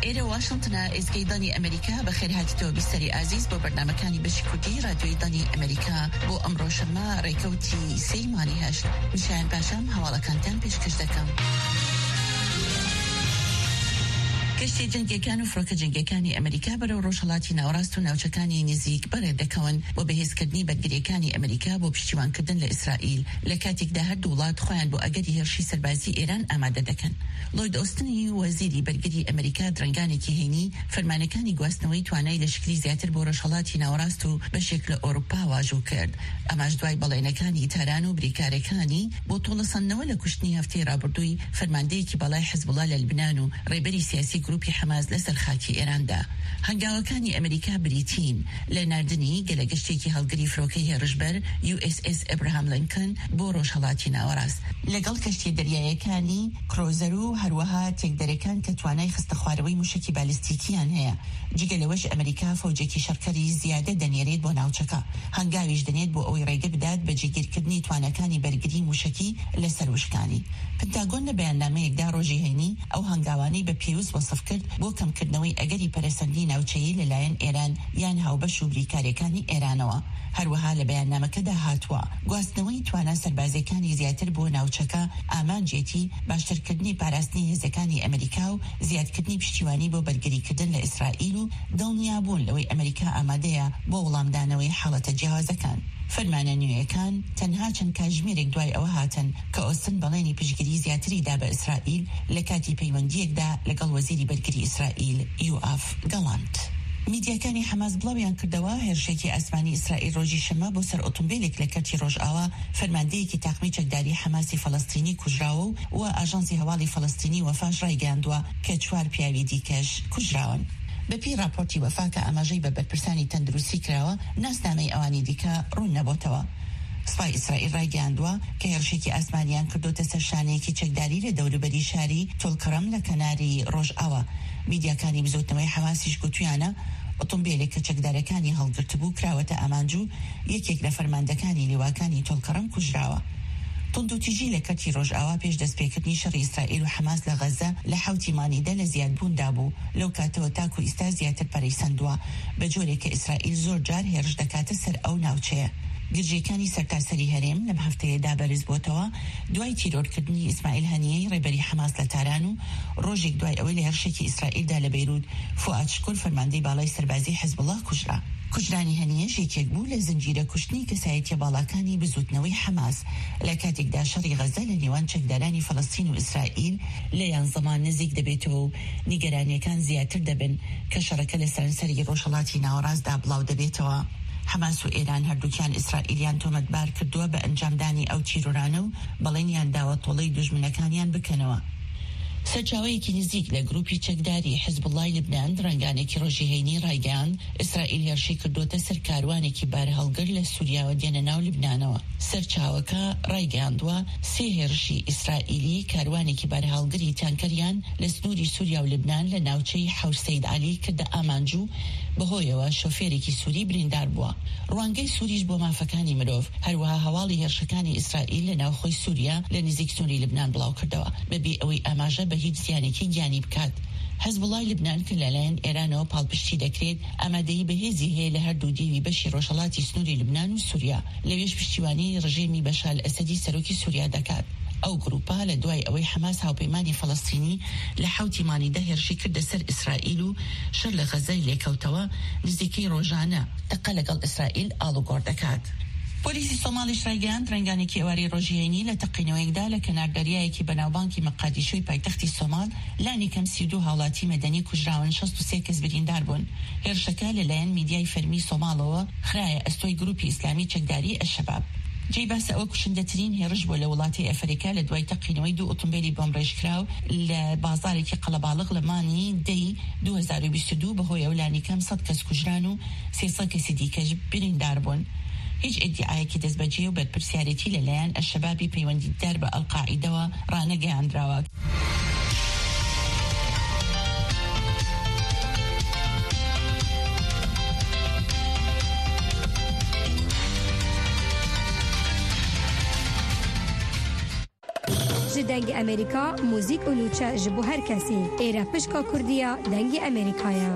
إلى واشنطن إزكيداني أمريكا بخير هاتتو بسري عزيز ببرنامج كاني بشكوتي راديو داني أمريكا بو أمرو شما ريكوتي سيماني هشت مشان باشم هوالا كانتان بيشكش دكم کشتی جنگیکان و فڕۆکە جنگیەکانی ئەمریکا بەرەو ڕۆژهەڵاتی ناوەڕاست و ناوچەکانی نزیک بەڕێ دەکەون بۆ بەهێزکردنی بەرگریەکانی ئەمریکا بۆ پشتیوانکردن لە ئیسرائیل لە کاتێکدا هەردوو وڵات خۆیان بۆ ئەگەری هێرشی سەربازی ئێران ئامادە دەکەن. لۆید ئۆستنی وەزیری بەرگری ئەمریکا درەنگانێکی هێنی فەرمانەکانی گواستنەوەی توانای لەشکری زیاتر بۆ ڕۆژهەڵاتی ناوەڕاست و بەشێک لە ئەوروپا واژوو کرد. ئەماش دوای بەڵێنەکانی تاران و بریکارەکانی بۆ تۆڵەسەندنەوە لە کوشتنی هەفتەی ڕابردووی فەرماندەیەکی بەڵای حیزبوڵا لە لبنان و ڕێبەری سیاسی گروپی حەماس لەسەر خاکی ئێراندا. هەنگاوەکانی ئەمریکا بریتین لە ناردنی گەلەگەشتێکی هەڵگری فرۆکەی هێرشبەر USS ئەبراهام لینکن بۆ ڕۆژهەڵاتی ناوەڕاست لەگەڵ کەشتی دەریایەکانی کرۆزەر و هەروەها تێکدەرەکان کە توانای خستە خوارەوەی موشکی بالیستیکیان هەیە. جگە لەوەش ئەمریکا فەوجێکی شەڕکەری زیادە دەنێرێت بۆ ناوچەکە. هەنگاویش دەنێت بۆ ئەوەی ڕێگە بدات بە جێگیرکردنی توانەکانی بەرگری موشکی لەسەر وشکانی. پنتاگۆن لە بەیاننامەیەکدا ڕۆژی هەینی ئەو هەنگاوانەی بە پێویست وەسف کرد بۆ کەمکردنەوەی ئەگەری پەرەسەندی ناوچەیی لەلایەن ئێران یان هاوبەش و بریکارەکانی ئێرانەوە. هەروەها لە بەیاننامەکەدا هاتووە گواستنەوەی توانە سەربازەکانی زیاتر بۆ ناوچەکە ئامانجێتی باشترکردنی پاراستنی هێزەکانی ئەمریکا و زیادکردنی پشتیوانی بۆ بەرگریکردن لە ئیسرائیل و دڵنیابوون لەوەی ئەمریکا ئامادەیە بۆ وەڵامدانەوەی حاڵەتە جیاوازەکان. فەرمانە نوێیەکان تەنها چەند کاتژمێرێک دوای ئەوە هاتن کە ئۆستن بەڵێنی پشتگیری زیاتریدا بە ئیسرائیل لە کاتی پەیوەندیەکدا لەگەڵ وەزیری بەرگری ئیسرائیل یوآف گەڵاند. میدیاکانی حەماس بڵاویان کردەوە هێرشێکی ئاسمانی ئیسرائیل ڕۆژی شەمە بۆ سەر ئۆتۆمبیلێک لە کەرتی ڕۆژئاوا فەرماندەیەکی تاقمی چەکداری حەماسی فەڵەستینی کوژراوە و ئاژانسی هەواڵی فەڵەستینی وەفاش ڕایگەیاندووە کە 4 پیاوی دیکەش کوژراون. بەپی راپۆرتی وەفا کە ئاماژەی بە بەرپرسانی تەندروستی کراوە ناسنامەی ئەوانی دیکە ڕوون نەبووتەوە. سپای ئیسرائیل ڕایگەیاندووە کە هێرشێکی ئاسمانیان کردوتە سەر شانەیەکی چەکداری لە دەوروبەری شاری تۆڵکەڕەم لە کەناری ڕۆژئاوا. میدیاکانی بزوتنەوەی حەماسیش گوتویانە ئۆتۆمبیلێک کە چەکدارەکانی هەڵگرتبوو کراوەتە ئامانجوو یەکێک لە فەرماندەکانی لیواکانی تۆڵکەڕەم کوژراوە. تندوتیژی لە کەتی ڕۆژئاوا پێش دەستپێکردنی شەڕی ئیسرائیل و حەماس لە غەزە لە حوتی مانیدە لە زیادبووندا بوو. لەو کاتەوە تاکو ئیستا زیاتر پەرەیسەندووە بە جۆرێک کە ئیسرائیل زۆر جار هێرش دەکاتە سەر ئەو ناوچەیە. گرژیەکانی سەرتاسەری هەرێم لەم هەفتەیەدا بەرز بۆتەوە دوای تیرۆرکردنی ئیسماعیل هەنیەی ڕێبەری حەماس لە تاران و ڕۆژێک دوای ئەوەی لە هێرشێکی ئیسرائیلدا لە بەیروت فواد شکور فەرماندەی باڵای سەربازی حیزبوڵڵا کوژرا. کوژرانی هەنیەش یەکێک بوو لە زنجیرە کوشتنی کەسایەتیە باڵاکانی بزوتنەوەی حەماس لە کاتێکدا شەڕی غەزە لە نێوان چەکدارانی فەڵەستین و ئیسرائیل لە یان زەمان نزیک دەبێتەوە و نیگەرانیەکان زیاتر دەبن کە شەڕەکە لە سەرانسەری ڕۆژهەڵاتی ناوەڕاستدا بڵاو دەبێتەوە. حەماس و ئێران هەردووکیان ئیسرائیلیان تۆمەتبار کردووە بە ئەنجامدانی ئەو تیرۆرانە و بەڵێنیان داوە تۆڵەی دوژمنەکانیان بکەنەوە. سەرچاوەیەکی نزیک لە گروپی چەکداری حیزبوڵڵای لبنان ڕەنگانێکی ڕۆژی هەینی ڕایگەیاند ئیسرائیل هێرشی کردوتە سەر کاروانێکی بار هەڵگر لە سووریاوە دێنە ناو لبنانەوە. سەرچاوەکە ڕایگەیاندووە 3 هێرشی ئیسرائیلی کاروانێکی بار هەڵگری تانکەریان لە سنووری سووریا و لبنان لە ناوچەی حەوش سەید عەلی کردە ئامانجوو بەهۆیەوە شۆفێرێکی سووری بریندار بووە. ڕوانگەی سووریش بۆ مافەکانی مرۆڤ هەروەها هەواڵی هێرشەکانی ئیسرائیل لە ناوخۆی سووریا لە نزیک سنووری لبنان بڵاو کردەوە بەبێ ئەوەی ئاماژە بە هیچ زیانێکی گیانی بکات. حیزبوڵڵای لبنان کە لەلایەن ئێرانەوە پاڵپشتی دەکرێت ئامادەیی بەهێزی هەیە لە هەردوو دیوی بەشی ڕۆژهەڵاتی سنووری لبنان و سووریا لەوێش پشتیوانی ڕژێمی بەشار ئەسەدی سەرۆکی سووریا دەکات. ئەو گروپا لە دوای ئەوەی حەماس هاوپەیمانی فەڵەستینی لە حوتی مانیدە هێرشی کردە سەر ئیسرائیل و شەڕ لە غەزەی لێکەوتەوە نزیکەی ڕۆژانە تەقە لەگەڵ ئیسرائیل ئاڵوگۆڕ دەکات. پۆلیسی سۆمالیش ڕایگەیاند ڕەنگانێکی ئێواری ڕۆژیەینی لە تەقینەوەیەکدا لە کەناردەریایەکی بەناوبانکی مەقادیشۆی پایتەختی سۆمال لانی کەم 32 هاوڵاتی مەدەنی کوژراون 63 کەس بریندار بوون. هێرشەکە لەلایەن میدیای فەرمی سۆمالەوە خرایە ئەستۆی گروپی ئیسلامی چەکداری ئەشەباب. جێی باسە ئەوە کوشندەترین هێرش بۆ لە وڵاتی ئەفریقا لە دوای تەقینەوەی 2 ئۆتۆمبیلی بۆمڕێژکراو لە بازارێکی قەڵەباڵغ لە مانی دەی 2022 بەهۆی ئەولانی کەم 100 کەس کوژران و 300 کەسی دیکەش بریندار بوون. هیچ ئیدعایەکی دەستبەجێ و بەرپرسیارەتی لەلایەن ئەشەبابی پەیوەندیدار بە ئەڵقاعیدەوە ڕانەگەیاندراوە. جدنگ امریکا موزیک اولوچه جبو هر کسی ایره پشکا کردیا دنگ امریکایا.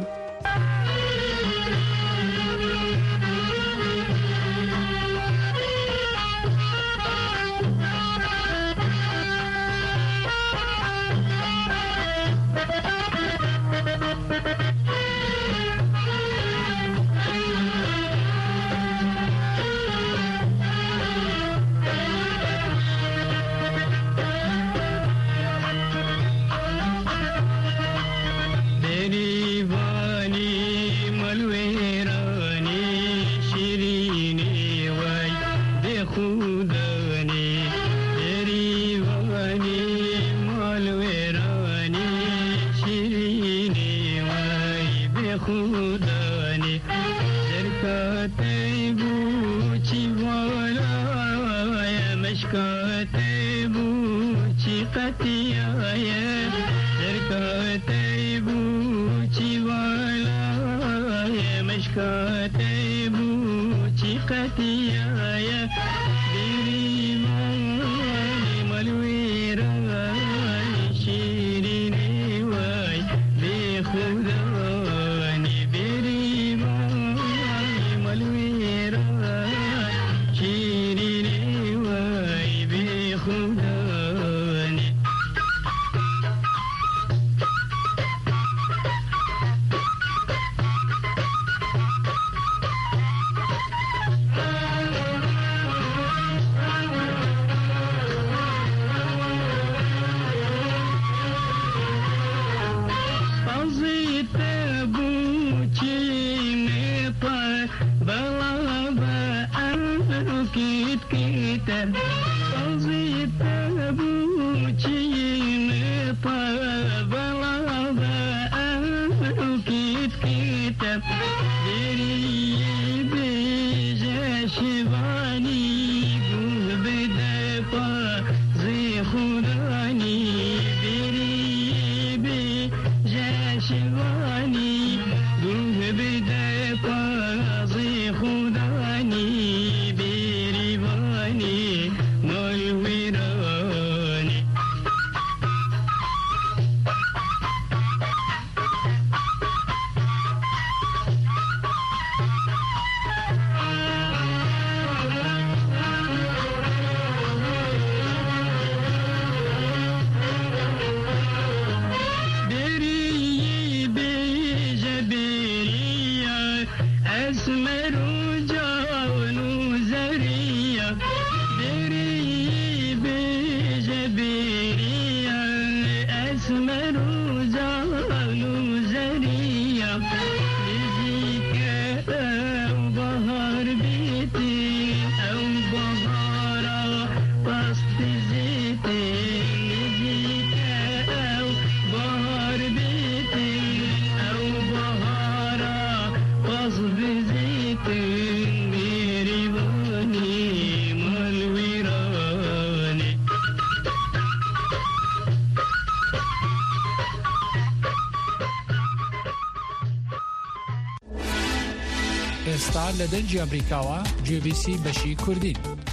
ئێستا لە دەنجی ئەمریکاوە GBC بەشی کوردین.